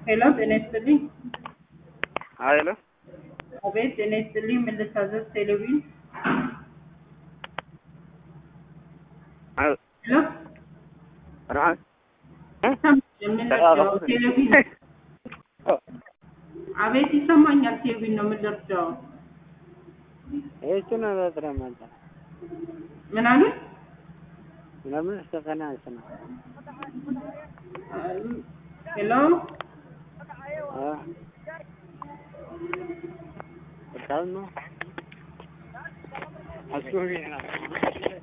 ሄሎ ጤና ይስጥልኝ። ሄሎ አቤት ጤና ይስጥልኝ። ምን ልታዘዝ? ቴሌቪዥን ሄሎ ራህ ምን ልታዘዝ? ቴሌቪዥን አቤት ይሰማኛል። ቴሌቪዥን ነው የምንደርሰው። እሱ ነው በትረማታ ምን አሉ? ለምን ተፈናንስ ነው? ሄሎ በጣም ነው አስቆሚ ነው